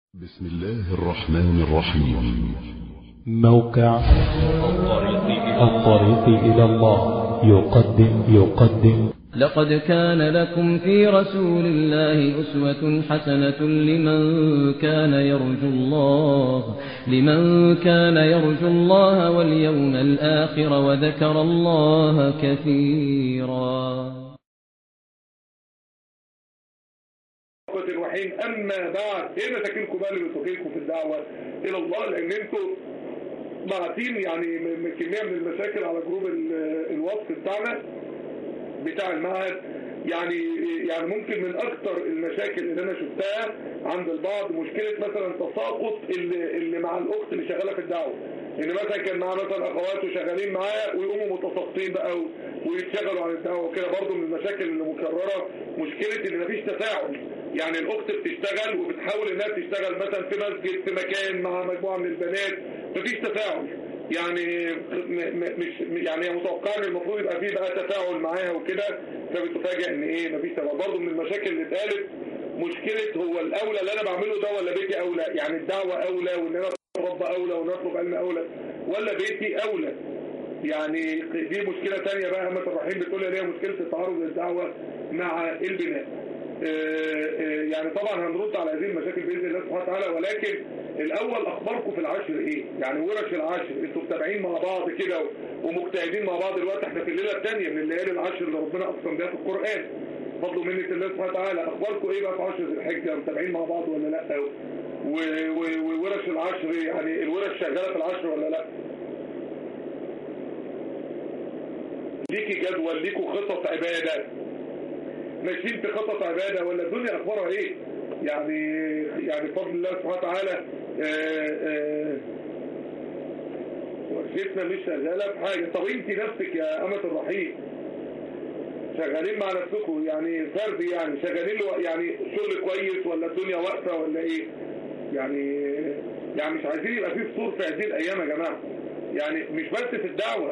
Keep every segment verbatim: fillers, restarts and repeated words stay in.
بسم الله الرحمن الرحيم. موقع الطريق إلى الله يقدم يقدم لقد كان لكم في رسول الله أسوة حسنة لمن كان يرجو الله لمن كان يرجو الله واليوم الآخر وذكر الله كثيرا. الرحيم. أما بعد، إيه مشاكلكم بقى اللي بتواجهكم في الدعوة إلى الله؟ لأن أنتوا باعتين يعني كمية من المشاكل على جروب الواتس بتاعنا بتاع المعهد. يعني يعني ممكن من أكتر المشاكل اللي أنا شفتها عند البعض مشكلة مثلا تساقط اللي, اللي مع الأخت اللي شغالة في الدعوة. إن مثلا كان معاه مثلا أخواته شغالين معاه ويقوموا متساقطين بقى ويتشغلوا عن الدعوة وكده. برضه من المشاكل اللي مكررة مشكلة إن مفيش تفاعل. يعني الأخت بتشتغل وبتحاول إنها تشتغل مثلا في مسجد في مكان مع مجموعة من البنات، مفيش تفاعل. يعني مش يعني متوقع ان المفروض يبقى فيه بقى تفاعل معاها وكده، فبتفاجئ ان ايه مفيش تفاعل. برضه من المشاكل اللي اتقالت مشكله هو الاولى اللي انا بعمله ده ولا بيتي اولى؟ يعني الدعوه اولى وان انا اتربى اولى وان اطلب علم اولى ولا بيتي اولى؟ يعني دي مشكله ثانيه بقى. أمة الرحيم بتقول لي هي مشكله تعارض الدعوه مع البناء. يعني طبعا هنرد على هذه المشاكل باذن الله سبحانه وتعالى، ولكن الاول اخباركم في العشر ايه؟ يعني ورش العشر انتوا متابعين مع بعض كده ومجتهدين مع بعض دلوقتي. احنا في الليله الثانيه من الليالي العشر اللي ربنا اقسم بها في القران فضل منه الله سبحانه وتعالى. اخباركم ايه بقى في عشر ذي الحجه؟ متابعين مع بعض ولا لا؟ وورش العشر يعني الورش شغاله في العشر ولا لا؟ ليكي جدول، ليكوا خطط عباده، ماشيين في خطط عبادة ولا الدنيا أخبارها إيه؟ يعني يعني بفضل الله سبحانه وتعالى ورشتنا مش شغالة في حاجة. طب أنت نفسك يا أمة الرحيم شغالين مع نفسكم يعني فردي، يعني شغالين يعني شغل كويس ولا الدنيا واقفة ولا إيه؟ يعني يعني مش عايزين يبقى فيه فطور في هذه الأيام يا جماعة. يعني مش بس في الدعوة،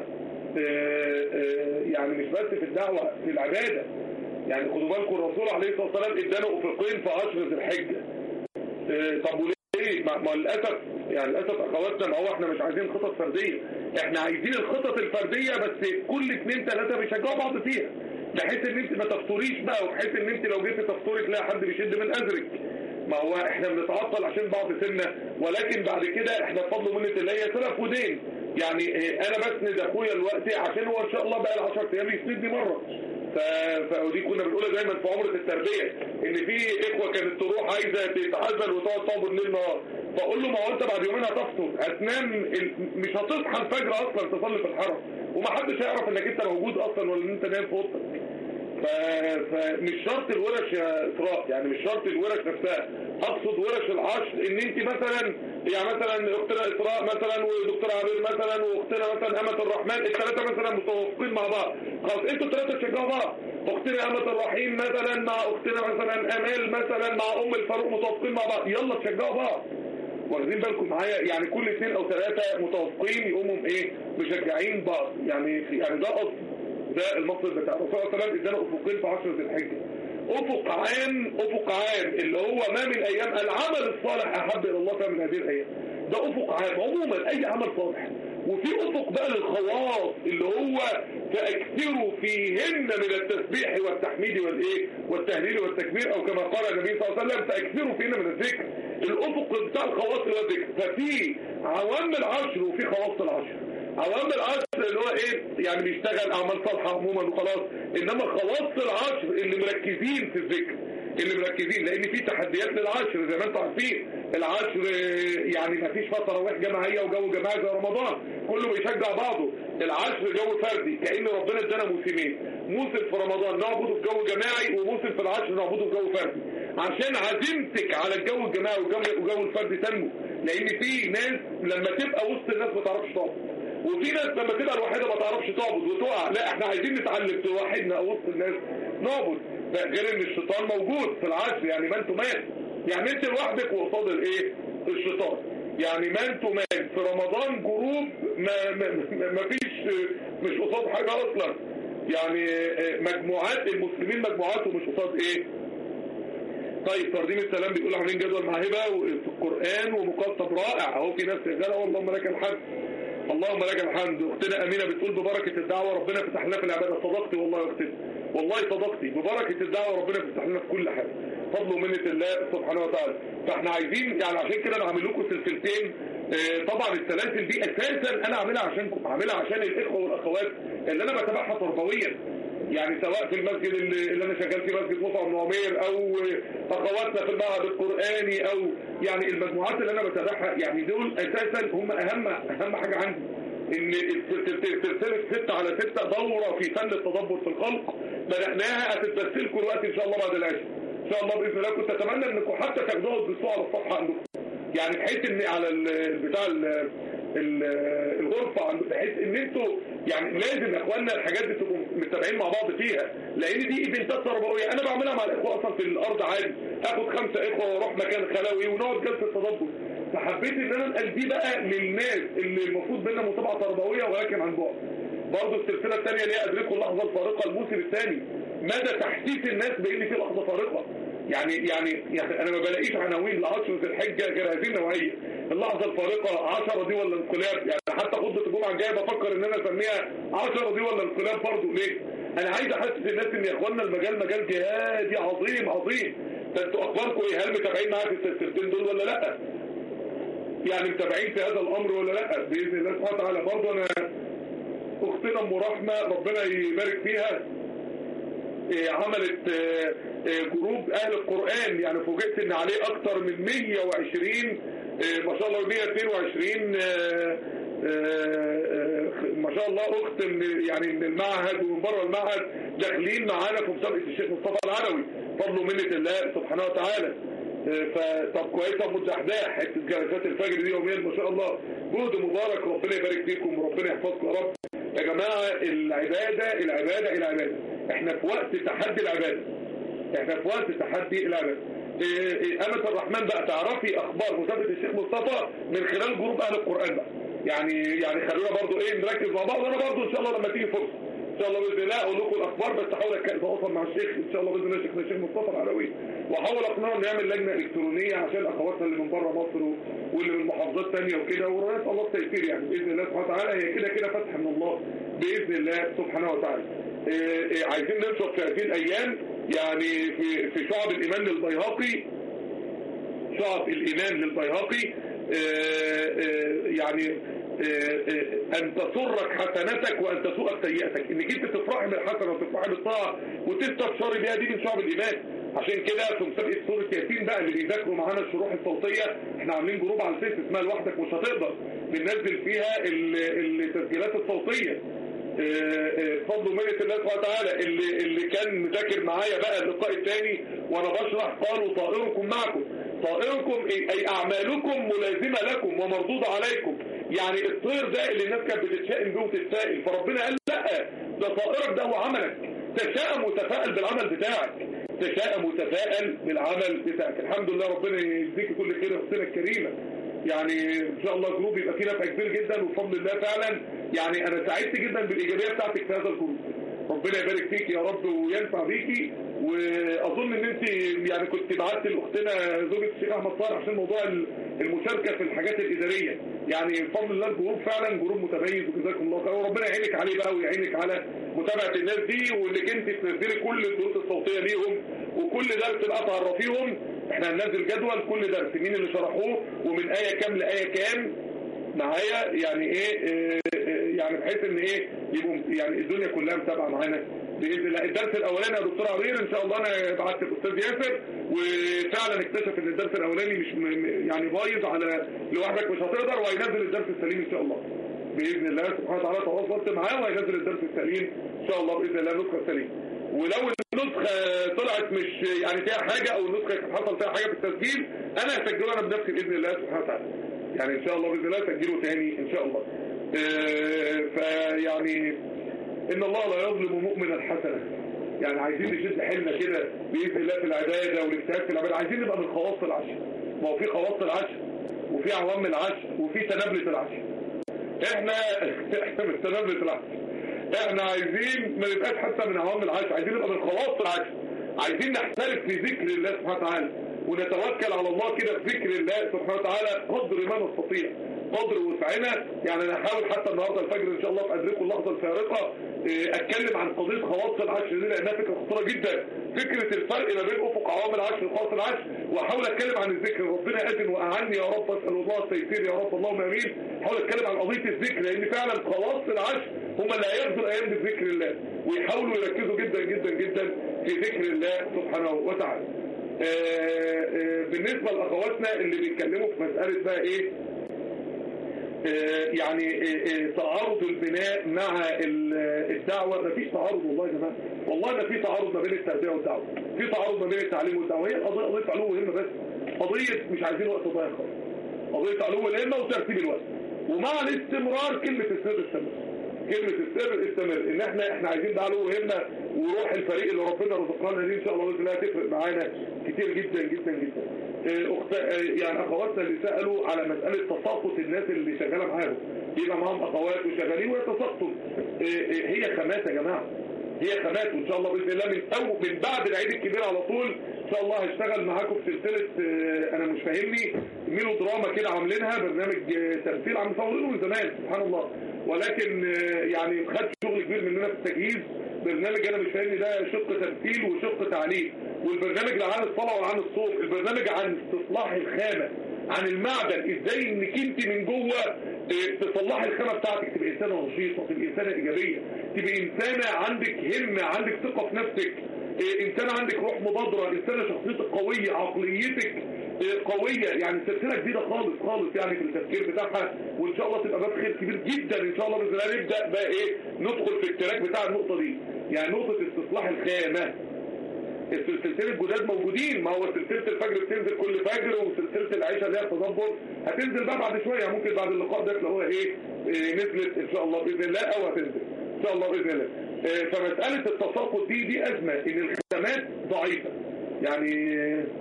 يعني مش بس في الدعوة، في العبادة. يعني خدوا بالكم الرسول عليه الصلاة والسلام ادانا افقين في عشر ذي الحجة. اه طب وليه؟ ما للأسف يعني للأسف أخواتنا ما هو احنا مش عايزين خطط فردية، احنا عايزين الخطط الفردية بس كل اتنين تلاتة بيشجعوا بعض فيها، بحيث ان انت ما تفطريش بقى، وبحيث ان انت لو جيت تفطري تلاقي حد بيشد من أزرك. ما هو احنا بنتعطل عشان بعض سنة، ولكن بعد كده احنا بفضل منة الله هي سلف ودين. يعني اه انا بسند اخويا دلوقتي عشان هو ان شاء الله بقى العشر ايام يسندني مرة. فدي كنا بنقولها دايما في عمرة التربية، ان في اخوة كانت تروح عايزة تتعزل وتقعد تعبد ليل نهار، فاقول له ما هو انت بعد يومين هتفطر، هتنام مش هتصحى الفجر اصلا تصلي في الحرم، ومحدش هيعرف انك انت موجود اصلا ولا ان انت نايم في اوضتك. فمش شرط الورش يا اسراء، يعني مش شرط الورش نفسها، اقصد ورش العشر ان انت مثلا يعني مثلا اختنا اسراء مثلا ودكتور عبير مثلا واختنا مثلا امة الرحمن الثلاثه مثلا متوافقين مع بعض، خلاص انتوا الثلاثه تشجعوا بعض. اختنا امة الرحيم مثلا مع اختنا مثلا امال مثلا مع ام الفاروق متوافقين مع بعض، يلا تشجعوا بعض. واخدين بالكم معايا؟ يعني كل اثنين او ثلاثه متوافقين يقوموا ايه مشجعين بعض. يعني يعني ده قصد، ده المقصد بتاع الرسول صلى الله عليه وسلم ادانا افقين في عشر ذي الحجه. افق عام، افق عام اللي هو ما من ايام العمل الصالح احب الى الله فيها من هذه الايام. ده افق عام عموما اي عمل صالح. وفي افق بقى للخواص اللي هو فاكثروا فيهن من التسبيح والتحميد والايه والتهليل والتكبير، او كما قال النبي صلى الله عليه وسلم فاكثروا فيهن من الذكر. الافق بتاع الخواص اللي هو الذكر. ففي عوام العشر وفي خواص العشر. عوام العشر اللي هو ايه يعني بيشتغل اعمال صالحه عموما وخلاص، انما خواص العشر اللي مركزين في الذكر، اللي مركزين، لان في تحديات للعشر زي ما انتم عارفين. العشر يعني ما فيش فتره تراويح جماعيه وجو جماعي زي رمضان، كله بيشجع بعضه. العشر جو فردي، كأن ربنا ادانا موسمين، موسم في رمضان نعبده في جو جماعي وموسم في العشر نعبده في جو فردي، عشان عزيمتك على الجو الجماعي وجو الفردي تنمو. لان في ناس لما تبقى وسط الناس ما تعرفش تعبد، وفي ناس لما تبقى الوحيده ما تعرفش تعبد وتقع. لا احنا عايزين نتعلم توحدنا او وسط الناس نعبد. غير ان الشيطان موجود في العشر، يعني ما انتوا مان، يعني انت لوحدك وقصاد الايه الشيطان. يعني ما انتوا مان في رمضان جروب ما, ما, ما فيش مش قصاد حاجه اصلا. يعني مجموعات المسلمين مجموعات ومش قصاد ايه طيب ترديم السلام بيقول عاملين جدول مع هبه في القران ومقطب رائع اهو، في ناس شغاله والله لك الحمد. اللهم لك الحمد. اختنا امينه بتقول ببركه الدعوه ربنا فتح لنا في العباده. صدقتي والله يا اختي، والله صدقتي، ببركه الدعوه ربنا فتح لنا في كل حاجه، فضل ومنه الله سبحانه وتعالى. فاحنا عايزين يعني عشان كده انا عامل لكم سلسلتين. اه طبعا السلاسل دي اساسا انا عاملها عشانكم، عاملها عشان الاخوه والاخوات اللي انا بتابعها تربويا، يعني سواء في المسجد اللي انا شغال فيه مسجد مصعب بن عمير او اخواتنا في المعهد القراني او يعني المجموعات اللي انا بتابعها، يعني دول اساسا هم اهم اهم حاجه عندي. ان سلسله ستة على ستة دوره في فن التدبر في الخلق بدأناها، هتتبث لكم الوقت ان شاء الله بعد العشاء ان شاء الله باذن الله. كنت اتمنى انكم حتى تاخدوها وتبصوا على الصفحه عندكم، يعني بحيث ان على البتاع الغرفه، بحيث ان انتوا يعني لازم يا اخواننا الحاجات دي تبقوا متابعين مع بعض فيها، لان دي ايفنتات تربويه. انا بعملها مع الاخوه اصلا في الارض عادي، اخد خمسه اخوه واروح مكان خلوي ونقعد جلسه تدبر. فحبيت ان انا انقل دي بقى للناس اللي المفروض بينا متابعه تربويه ولكن عن بعد. برضه السلسله الثانيه اللي هي ادركوا اللحظه الفارقه، الموسم الثاني مدى تحسيس الناس بان في لحظه فارقه. يعني يعني يعني انا ما بلاقيش عناوين لعشر ذي الحجه غير هذه النوعيه، اللحظه الفارقه عشرة دي ولا انقلاب. يعني حتى خطبه الجمعه الجايه بفكر ان انا اسميها عشرة دي ولا انقلاب برضه. ليه؟ انا عايز احسس الناس ان يا اخوانا المجال مجال جهادي عظيم عظيم. فانتوا اخباركم ايه؟ هل متابعين معايا في السلسلتين دول ولا لا؟ يعني متابعين في هذا الامر ولا لا؟ باذن الله سبحانه وتعالى. برضه انا اختنا ام رحمه ربنا يبارك فيها عملت جروب اهل القرآن، يعني فوجئت ان عليه اكتر من مية وعشرين ما شاء الله، مية واثنين وعشرين ما شاء الله اخت يعني من المعهد ومن بره المعهد داخلين معانا في مسابقه الشيخ مصطفى العلوي، فضل ومنه الله سبحانه وتعالى. فطب كويسه متدحدح حته جلسات الفجر دي يوميا ما شاء الله، جهد مبارك، ربنا يبارك فيكم وربنا يحفظكم يا رب. يا جماعه العباده العباده العباده، احنا في وقت تحدي العباده، احنا في وقت تحدي العباده. أمة الرحمن بقى تعرفي اخبار مسابقه الشيخ مصطفى من خلال جروب اهل القرآن بقى، يعني يعني خلونا برضو ايه نركز مع بعض. وانا برضو ان شاء الله لما تيجي فرصه ان شاء الله باذن الله اقول لكم الاخبار، بس احاول اتواصل مع الشيخ ان شاء الله باذن الله شيخنا الشيخ مصطفى العلوي، واحاول اقنعه نعمل لجنه الكترونيه عشان اخواتنا اللي من بره مصر واللي من محافظات ثانيه وكده، ونسال الله التيسير يعني باذن الله سبحانه وتعالى. هي كده كده فتح من الله باذن الله سبحانه وتعالى. إيه إيه عايزين ننشر في هذه الايام يعني في في شعب الايمان للبيهقي، شعب الايمان للبيهقي إيه إيه يعني أن تسرك حسناتك وأن تسوءك سيئتك، إنك أنت تفرحي بالحسنة وتفرحي بالطاعة وتستبشري بها، دي من شعب الإيمان. عشان كده في مسابقة سورة ياسين بقى اللي بيذاكروا معانا الشروح الصوتية، احنا عاملين جروب على الفيس اسمها لوحدك مش هتقدر، بننزل فيها التسجيلات الصوتية فضل ومنة الله سبحانه وتعالى. اللي اللي كان مذاكر معايا بقى اللقاء الثاني وانا بشرح قالوا طائركم معكم، طائركم اي اعمالكم ملازمة لكم ومردودة عليكم، يعني الطير ده اللي الناس كانت بتتشائم بيه وتتسائل، فربنا قال لا ده طائرك ده هو عملك، تشاءم وتفائل بالعمل بتاعك، تشاءم وتفائل بالعمل بتاعك. الحمد لله ربنا يجزيك كل خير يا اختنا الكريمه، يعني ان شاء الله جروب يبقى فيه نفع كبير جدا وبفضل الله فعلا. يعني انا سعدت جدا بالايجابيه بتاعتك في هذا الجروب، ربنا يبارك فيك يا رب وينفع بيكي. واظن ان انت يعني كنت بعت لاختنا زوجة الشيخ احمد صالح عشان موضوع المشاركه في الحاجات الاداريه، يعني بفضل الله الجروب فعلا جروب متميز وجزاكم الله خير، وربنا يعينك عليه بقى ويعينك على متابعه الناس دي، وانك انت تنزلي كل الدروس الصوتيه ليهم وكل درس بقى تعرفيهم. احنا هننزل جدول كل درس مين اللي شرحوه ومن ايه كام لايه كام معايا، يعني ايه, إيه يعني بحيث ان ايه يبقوا يعني الدنيا كلها متابعه معانا باذن الله. الدرس الاولاني يا دكتور عبير ان شاء الله انا بعت الاستاذ ياسر وفعلا اكتشف ان الدرس الاولاني مش يعني بايظ على لوحدك مش هتقدر، وهينزل الدرس السليم ان شاء الله باذن الله سبحانه وتعالى. تواصلت معاه وهينزل الدرس السليم ان شاء الله باذن الله النسخه السليم. ولو النسخه طلعت مش يعني فيها حاجه او النسخه حصل فيها حاجه في التسجيل انا هسجله انا بنفسي باذن الله سبحانه وتعالى، يعني ان شاء الله باذن الله اسجله تاني ان شاء الله. فيعني ان الله لا يظلم مؤمنا حسنه، يعني عايزين نشد حيلنا كده باذن الله في العباده والاجتهاد في العباده، عايزين نبقى من خواص العشر. ما هو في خواص العشر وفي عوام العشر وفي تنابلة العشر، احنا احنا من تنابلة العشر، احنا عايزين ما نبقاش حتى من عوام العشر، عايزين نبقى من خواص العشر، عايزين نحترف في ذكر الله سبحانه وتعالى، ونتوكل على الله كده بذكر الله سبحانه وتعالى قدر ما نستطيع، قدر وسعنا. يعني انا هحاول حتى النهارده الفجر ان شاء الله في ادركوا اللحظه الفارقه اتكلم عن قضيه خواص العشر دي، لانها فكره خطيره جدا، فكره الفرق ما بين افق عوام العشر وخواص العشر، واحاول اتكلم عن الذكر. ربنا اذن واعني يا رب، اسال الله التيسير يا رب، اللهم امين. احاول اتكلم عن قضيه الذكر، لان فعلا خواص العشر هم اللي هياخدوا الايام بذكر الله، ويحاولوا يركزوا جدا جدا جدا في ذكر الله سبحانه وتعالى. آآ آآ بالنسبه لاخواتنا اللي بيتكلموا في مساله بقى ايه، يعني تعارض البناء مع الدعوة، ما فيش تعارض والله يا جماعه، والله ما في تعارض ما بين التربية والدعوة، في تعارض ما بين التعليم والدعوة. هي قضية قضية علو همة بس، قضية مش عايزين وقت ضايع خالص، قضية علو الهمة وترتيب الوقت، ومع الاستمرار كلمة السر استمر، كلمة السر استمر، ان احنا احنا عايزين ده علو همة وروح الفريق اللي ربنا رزقنا دي ان شاء الله باذن الله هتفرق معانا كتير جدا جدا جدا. أخت... يعني اخواتنا اللي سالوا على مساله تساقط الناس اللي شغاله معاهم، يبقى معاهم اخوات وشغالين ويتساقطوا، هي خامات يا جماعه، هي خامات، وان شاء الله باذن الله من او من بعد العيد الكبير على طول ان شاء الله هشتغل معاكم في سلسله انا مش فاهمني ميلو دراما كده عاملينها، برنامج تمثيل عم مصورينه من زمان سبحان الله، ولكن يعني خد شغل كبير مننا في التجهيز. برنامج انا مش فاهمني ده شق تمثيل وشق تعليم، والبرنامج لا عن الصلاه ولا عن الصوت، البرنامج عن استصلاح الخامه، عن المعدن، ازاي انك انت من جوه تصلحي الخامه بتاعتك، تبقى انسانه نشيطه، تبقى انسانه ايجابيه، تبقى انسانه عندك همه، عندك ثقه في نفسك، انسانه عندك روح مبادره، انسانه شخصيتك قويه، عقليتك قويه، يعني سلسله جديده خالص خالص يعني في التفكير بتاعها، وان شاء الله تبقى باب خير كبير جدا ان شاء الله باذن الله. نبدا بقى ايه، ندخل في التراك بتاع النقطه دي، يعني نقطه استصلاح الخامه. السلسلتين الجداد موجودين، ما هو سلسله الفجر بتنزل كل فجر، وسلسله العيشه اللي هي التدبر هتنزل بقى بعد شويه، ممكن بعد اللقاء ده تلاقوها ايه, إيه نزلت ان شاء الله باذن الله، او هتنزل ان شاء الله باذن الله. إيه فمساله التساقط دي دي ازمه، ان الخامات ضعيفه، يعني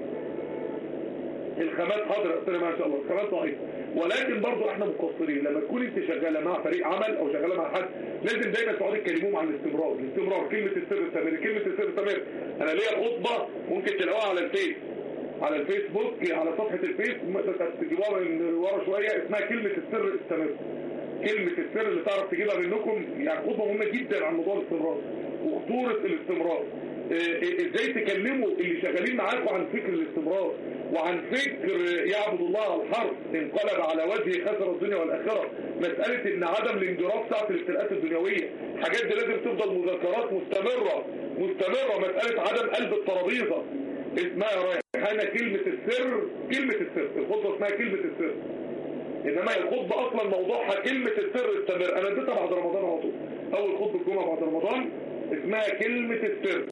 الخامات حاضره ما شاء الله، الخامات ضعيفه، ولكن برضو احنا مقصرين. لما تكون انت شغاله مع فريق عمل او شغاله مع حد، لازم دايما تقعدوا تكلموهم عن الاستمرار، الاستمرار، كلمه السر استمر، كلمه السر استمر. انا ليا خطبه ممكن تلاقوها على الفيس، على الفيسبوك، على صفحه الفيس تجيبوها من ورا شويه، اسمها كلمه السر استمر، كلمه السر اللي تعرف تجيبها منكم، يعني خطبه مهمه جدا عن موضوع الاستمرار وخطوره الاستمرار. ازاي تكلموا اللي شغالين معاكم عن فكر الاستمرار، وعن فكر يعبد الله على الحرف انقلب على وجهه خسر الدنيا والاخره. مساله ان عدم الانجراف ساعه الابتلاءات الدنيويه، حاجات دي لازم تفضل مذاكرات مستمره مستمره. مساله عدم قلب الترابيزه اسمها رايحانه كلمه السر، كلمه السر، الخطبه اسمها كلمه السر، انما الخطبه اصلا موضوعها كلمه السر استمر. انا اديتها بعد رمضان على طول، اول خطبه الجمعه بعد رمضان اسمها كلمه السر.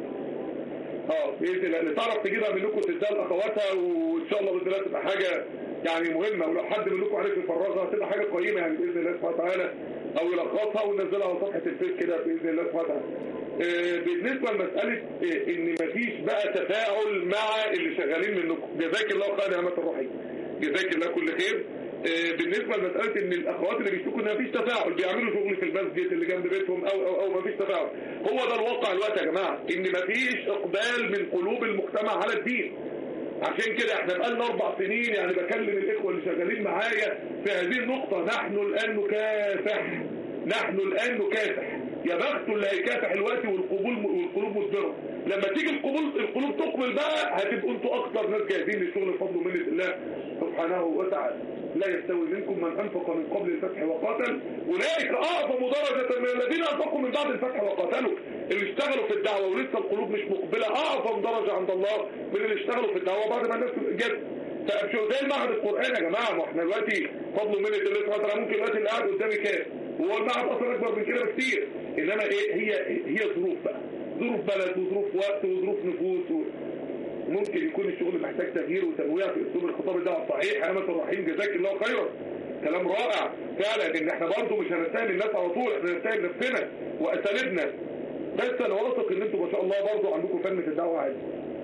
اه باذن الله اللي تعرف تجيبها منكم تديها لاخواتها، وان شاء الله باذن الله تبقى حاجه يعني مهمه، ولو حد منكم عارف يفرغها تبقى حاجه قيمه يعني باذن الله سبحانه وتعالى، او يلخصها وننزلها على صفحه الفيس كده باذن الله سبحانه وتعالى. آه بالنسبه لمساله آه ان مفيش بقى تفاعل مع اللي شغالين منكم، جزاك الله خير يا عماد الرحيم، جزاك الله كل خير. آه بالنسبه لمساله ان الاخوات اللي بيشتكوا ان مفيش تفاعل، بيعملوا شغل في المسجد اللي جنب بيتهم او او او مفيش تفاعل، هو ده الواقع الوقت يا جماعه، ان مفيش اقبال من قلوب المجتمع على الدين. عشان كده احنا بقالنا اربع سنين، يعني بكلم الاخوه اللي شغالين معايا في هذه النقطه، نحن الان نكافح، نحن الان نكافح، يا بخت اللي هيكافح الوقت والقبول والقلوب مدبره. لما تيجي القبول القلوب تقبل بقى، هتبقوا انتوا اكتر ناس جاهزين للشغل بفضل ومنه الله سبحانه وتعالى. لا يستوي منكم من انفق من قبل الفتح وقاتل، اولئك اعظم درجه من الذين انفقوا من بعد الفتح وقاتلوا. اللي اشتغلوا في الدعوه ولسه القلوب مش مقبله اعظم درجه عند الله من اللي اشتغلوا في الدعوه بعد ما الناس جت. فابشروا زي المعهد القراني يا جماعه، ما احنا دلوقتي فضل ومنه الله سبحانه وتعالى، ممكن دلوقتي اللي قاعد قدامي كام، وهو المعهد اصلا اكبر من كده بكتير، انما ايه هي هي ظروف بقى، ظروف بلد وظروف وقت وظروف نفوس و... ممكن يكون الشغل محتاج تغيير وتنويع في اسلوب الخطاب. ده صحيح يا امة الرحيم، جزاك الله خيرا، كلام رائع فعلا، ان احنا برضه مش هنتهم الناس على طول، احنا هنتهم نفسنا واساليبنا، بس انا واثق ان انتم ما شاء الله برضه عندكم فن في الدعوه عادي.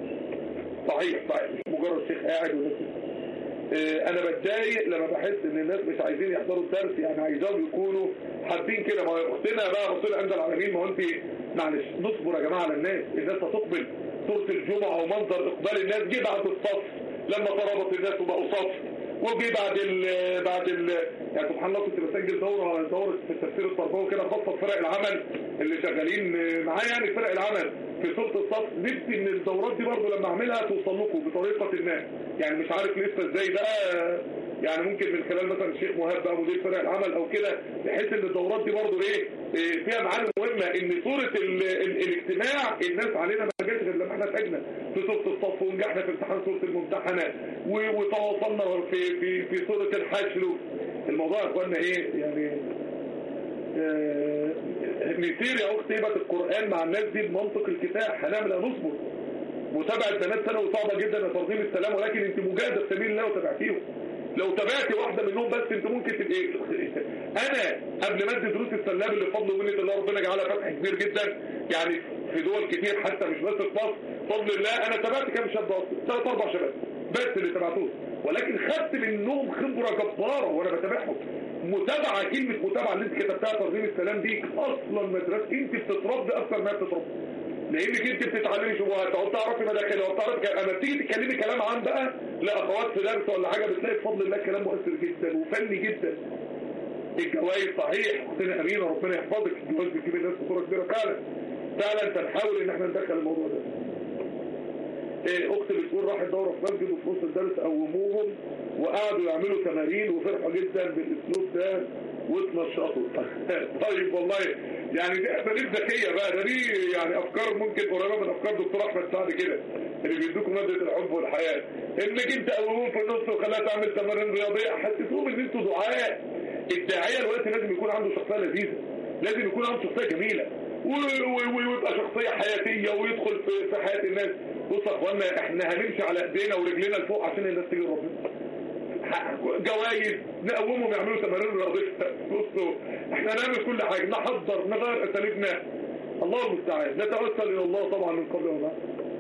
صحيح صحيح، مش مجرد شيخ قاعد وناس. اه انا بتضايق لما بحس ان الناس مش عايزين يحضروا الدرس، يعني عايزاهم يكونوا حابين كده. ما اختنا بقى رسول عند العالمين، ما هو انت معلش نصبر يا جماعه على الناس، الناس هتقبل سورة الجمعة ومنظر اقبال الناس، جه بعد الصف لما ترابط الناس وبقوا صف، وجه بعد ال بعد ال يعني سبحان الله كنت بسجل دوره دوره في التفسير التربوي كده خاصه بفرق العمل اللي شغالين معايا، يعني فرق العمل في سوره الصف. نفسي ان الدورات دي برضه لما اعملها توصل لكم بطريقه ما، يعني مش عارف لسه ازاي بقى، يعني ممكن من خلال مثلا الشيخ مهاب بقى مدير فرق العمل او كده، بحيث ان الدورات دي برضه ايه فيها معاني مهمه، ان سوره ال ال الاجتماع الناس علينا ما جاتش غير لما احنا اتجنا في سوره الصف، ونجحنا في امتحان سوره الممتحنه، وتواصلنا في في في سوره الحشر. الموضوع يا اخوانا ايه يعني آه نسير يا اختي هبه القران مع الناس دي بمنطق الكفاح، هنعمل نصبر. متابعه بنات ثانوي صعبه جدا يا ترغيم السلام، ولكن انت مجاهده في سبيل الله وتابعتيهم. لو تابعتي واحده منهم بس انت ممكن تبقى انا قبل ما ادي دروس السلام اللي بفضل ومنه الله ربنا جعلها فتح كبير جدا يعني في دول كتير حتى مش بس في مصر بفضل الله، انا تابعت كام شاب اصلا ثلاث اربع شباب بس اللي تابعتوهم، ولكن خدت منهم خبره جباره وانا بتابعهم. متابعه كلمه متابعه اللي انت كتبتها ترغيم السلام دي اصلا مدرسه، انت بتتربي اكتر ما بتتربي، لانك انت بتتعلمي شبهات او تعرفي مداخلها او تعرفي اما تيجي تتكلمي كلام عن بقى لاخوات في درس ولا حاجه بتلاقي بفضل الله كلام مؤثر جدا وفني جدا. الجوائز صحيح اختنا امينه ربنا يحفظك، الجوائز بتجيب الناس بصوره كبيره فعلا فعلا، فنحاول ان احنا ندخل الموضوع ده. ايه اختي بتقول راحت دوره في مسجد وفي نص الدرس قوموهم وقعدوا يعملوا تمارين وفرحوا جدا بالاسلوب ده واتنشطوا. طيب والله يعني دي اساليب ذكيه بقى، ده دي يعني افكار ممكن قريبه من افكار دكتور احمد سعد كده اللي بيدوكم ماده الحب والحياه، انك انت قوموهم في النص وخلاها تعمل تمارين رياضيه، حسسوهم ان انتوا دعاء. الداعيه دلوقتي لازم يكون عنده شخصيه لذيذه، لازم يكون عنده شخصيه جميله ويبقى شخصيه حياتيه ويدخل في حياه الناس. بصوا يا اخوانا احنا هنمشي على ايدينا ورجلينا لفوق عشان الناس تيجي لربنا. جوائز نقومهم يعملوا تمارين رياضيه، بصوا احنا نعمل كل حاجه، نحضر نغير اساليبنا، الله المستعان. نتوسل الى الله طبعا من قبل وما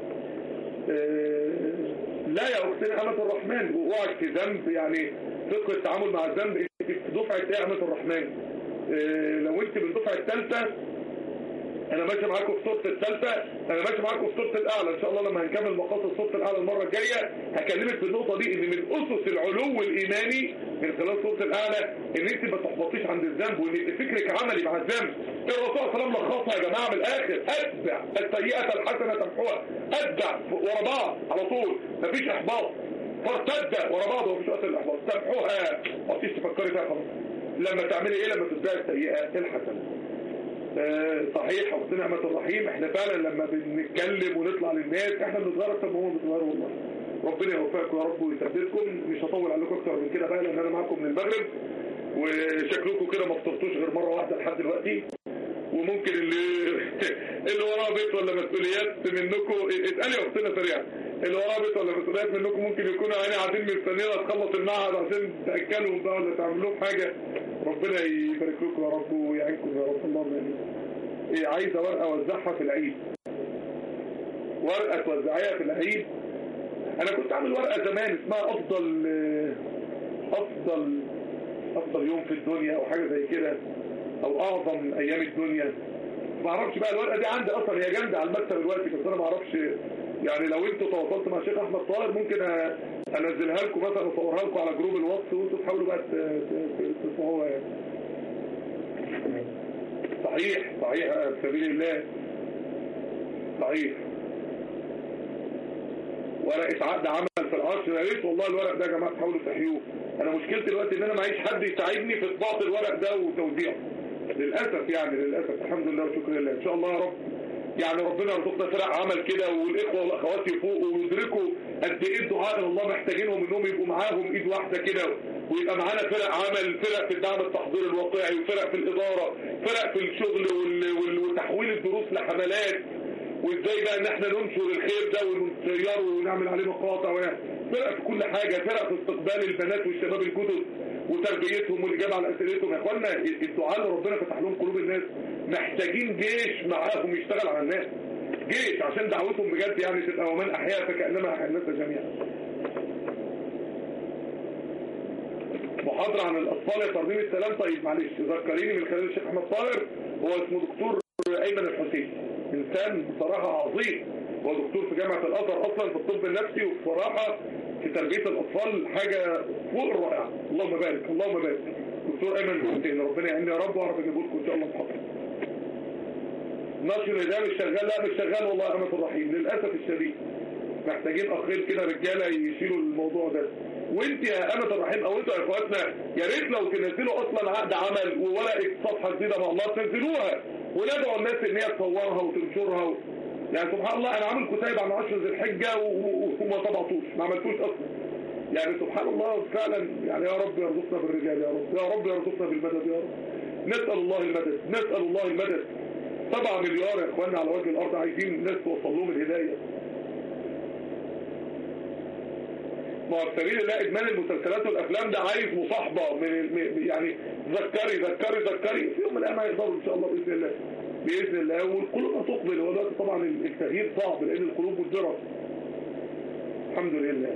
اه لا يا اختنا امة الرحمن وقعت في ذنب، يعني فقه التعامل مع الذنب. انت في دفعه ايه امة الرحمن؟ اه لو انت بالدفعه الثالثه انا ماشي معاكم في سوره الثالثه، انا ماشي معاكم في سوره الاعلى ان شاء الله. لما هنكمل مقاصد سوره الاعلى المره الجايه هكلمك في النقطه دي، ان من اسس العلو الايماني من خلال سوره الاعلى ان انت ما تحبطيش عند الذنب، وان فكرك عملي مع الذنب. الرسول صلى الله عليه وسلم لخصها يا جماعه من الاخر، اتبع السيئه الحسنه تمحوها، اتبع ورا بعض على طول مفيش احباط، فارتد ورا بعض ومفيش وقت الاحباط، تمحوها ما تيجي تفكري فيها خلاص. لما تعملي ايه؟ لما تتبعي السيئه الحسنه. آه صحيح اختنا نعمة الرحيم، احنا فعلا لما بنتكلم ونطلع للناس احنا بنتغير اكتر ما هم بيتغيروا والله. ربنا يوفقكم يا رب ويسددكم. مش هطول عليكم اكتر من كده بقى لان انا معاكم من المغرب وشكلكم كده ما فطرتوش غير مره واحده لحد دلوقتي، وممكن اللي اللي وراه بيت ولا مسؤوليات منكم اسالي يا اختنا سريعا، اللي وراه بيت ولا مسؤوليات منكم ممكن يكونوا يعني قاعدين مستنيين تخلص المعهد عشان تاكلوا بقى ولا تعملوا حاجه. ربنا يبارك لكم يا رب ويعينكم يا رب. اللهم امين. ايه عايزه ورقه اوزعها في العيد، ورقه توزعيها في العيد. انا كنت عامل ورقه زمان اسمها افضل افضل افضل يوم في الدنيا او حاجه زي كده، او اعظم ايام الدنيا. ما اعرفش بقى الورقه دي عندي اصلا، هي جامده على المكتب دلوقتي بس انا ما اعرفش يعني. لو انتوا تواصلتوا مع الشيخ احمد طاهر ممكن انزلها لكم مثلا واصورها لكم على جروب الواتس وانتوا تحاولوا بقى تسمعوها يعني. صحيح صحيح في سبيل الله صحيح. ورقه عقد عمل في العشر، يا ريت والله الورق ده يا جماعه تحاولوا تحيوه. انا مشكلتي دلوقتي ان انا معيش حد يساعدني في طباعه الورق ده وتوزيعه للاسف يعني، للاسف. الحمد لله وشكر لله. ان شاء الله يا رب يعني ربنا يرزقنا فرق عمل كده، والاخوه والاخوات يفوقوا ويدركوا قد ايه الدعاء الله محتاجينهم انهم يبقوا معاهم ايد واحده كده، ويبقى معانا فرق عمل، فرق في الدعم التحضيري الواقعي، وفرق في الاداره، فرق في الشغل وتحويل الدروس لحملات، وازاي بقى ان احنا ننشر الخير ده ونطيره ونعمل عليه مقاطع، فرق في كل حاجه، فرق في استقبال البنات والشباب الجدد وتربيتهم والاجابه على اسئلتهم. يا اخوانا الدعاء اللي ربنا فتح لهم قلوب الناس محتاجين جيش معاهم يشتغل على الناس، جيش عشان دعوتهم بجد يعني تبقى ومن احياء فكانما احيا الناس جميعا. محاضره عن الاطفال يا ترميم السلام. طيب معلش ذكريني من خلال الشيخ احمد طاهر، هو اسمه دكتور ايمن الحسين، انسان بصراحه عظيم هو دكتور في جامعة الازهر اصلا في الطب النفسي، وبصراحة في تربية الاطفال حاجة فوق الرائعة. اللهم بارك اللهم بارك. دكتور ايمن حسين ربنا يعيني يا رب، واعرف اجيبه لكم ان شاء الله محاضرة. نشر ده مش شغال؟ لا مش شغال والله يا امة الرحيم للاسف الشديد. محتاجين اخين كده رجاله يشيلوا الموضوع ده. وانت يا امة الرحيم او انتوا يا اخواتنا يا ريت لو تنزلوا اصلا عقد عمل وورقه صفحه جديده مع الله تنزلوها، وندعوا الناس ان هي تصورها وتنشرها و... يعني سبحان الله انا عامل كتيب عن عشر ذي الحجه وما طبعتوش، ما عملتوش اصلا. يعني سبحان الله فعلا. يعني يا رب يرزقنا بالرجال يا رب، يا رب يرزقنا بالمدد يا رب. نسال الله المدد، نسال الله المدد. سبعة مليار يا اخواننا على وجه الارض، عايزين الناس توصل لهم الهدايه. ما هو السبيل الله ادمان المسلسلات والافلام ده عايز مصاحبه من يعني ذكري ذكري ذكري في يوم من الايام هيقدروا ان شاء الله باذن الله باذن الله. والقلوب هتقبل. هو دلوقتي طبعا التغيير صعب لان القلوب مدرة. الحمد لله.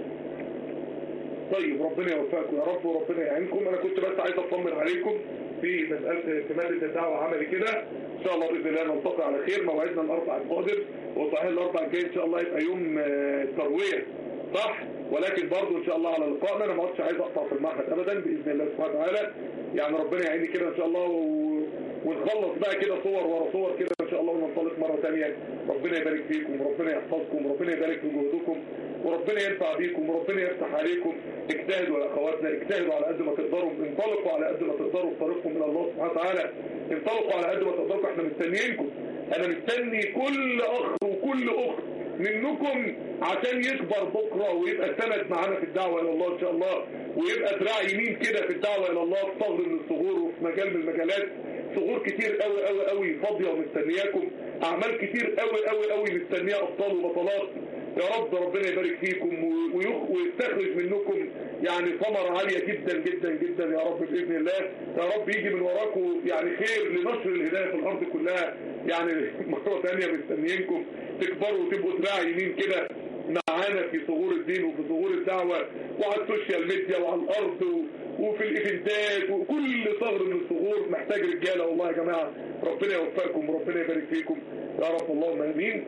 طيب ربنا يوفقكم يا رب وربنا يعينكم. انا كنت بس عايز اطمن عليكم في مساله في ماده الدعوه عملي كده. ان شاء الله باذن الله نلتقي على خير. موعدنا الاربعاء القادم، وصحيح الاربعاء الجاي ان شاء الله يبقى يوم ترويه صح، ولكن برضه ان شاء الله على لقائنا. انا ما عادش عايز اقطع في المعهد ابدا باذن الله سبحانه وتعالى. يعني ربنا يعيني كده ان شاء الله و... ونخلص بقى كده صور ورا صور كده ان شاء الله وننطلق مره ثانيه. ربنا يبارك فيكم وربنا يحفظكم وربنا يبارك في جهودكم وربنا ينفع بيكم وربنا يفتح عليكم. اجتهدوا يا اخواتنا، اجتهدوا على قد ما تقدروا، انطلقوا على قد ما تقدروا في طريقكم الى الله سبحانه وتعالى. انطلقوا على قد ما تقدروا، احنا مستنيينكم. انا مستني كل اخ وكل اخت منكم عشان يكبر بكره ويبقى سند معانا في الدعوه الى الله ان شاء الله، ويبقى دراع يمين كده في الدعوه الى الله في صغر من الصغور وفي مجال من المجالات. صغور كتير قوي قوي قوي فاضيه ومستنياكم، اعمال كتير قوي قوي قوي مستنيه ابطال وبطلات. يا رب ربنا يبارك فيكم ويستخرج منكم يعني ثمرة عالية جدا جدا جدا يا رب بإذن الله. يا رب يجي من وراكم يعني خير لنشر الهداية في الأرض كلها. يعني مرة ثانية مستنيينكم تكبروا وتبقوا دراع يمين كده معانا في ثغور الدين وفي ثغور الدعوة وعلى السوشيال ميديا وعلى الأرض وفي الايفنتات وكل ثغر من الثغور محتاج رجالة والله يا جماعة. ربنا يوفقكم وربنا يبارك فيكم يا رب اللهم امين.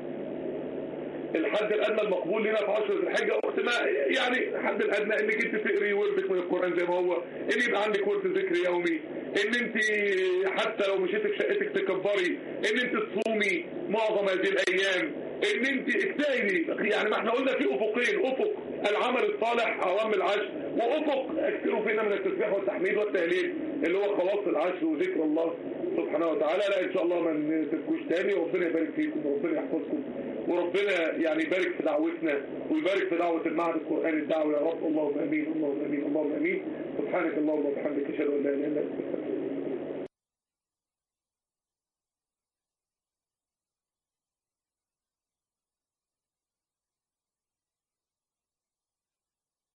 الحد الادنى المقبول لنا في عشرة الحجة اخت ما يعني الحد الادنى انك انت تقري وردك من القرآن زي ما هو، ان يبقى عندك ورد ذكر يومي، ان انت حتى لو مشيت في شقتك تكبري، ان انت تصومي معظم هذه الايام، ان انت اجتهدي. يعني ما احنا قلنا في افقين، افق العمل الصالح عوام العشر، وافق اكثروا فينا من التسبيح والتحميد والتهليل اللي هو خلاص العشر وذكر الله سبحانه وتعالى. لا ان شاء الله ما نسيبكوش تاني. وربنا يبارك فيكم وربنا يحفظكم وربنا يعني يبارك في دعوتنا ويبارك في دعوة المعهد القرآني الدعوة يا رب. اللهم امين اللهم امين اللهم امين. سبحانك اللهم وبحمدك اشهد ان لا اله الا انت.